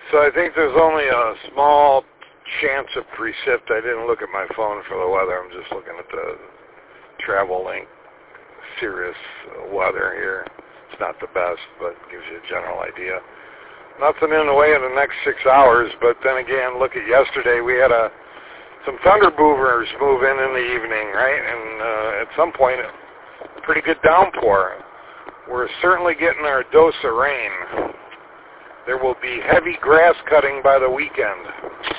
So I think there's only a small chance of precip. I didn't look at my phone for the weather. I'm just looking at the Travel Link Cirrus weather here. It's not the best, but gives you a general idea. Nothing in the way of the next 6 hours, but then again, look at yesterday. We had some thunder movers move in the evening, right? And at some point, a pretty good downpour. We're certainly getting our dose of rain. There will be heavy grass cutting by the weekend.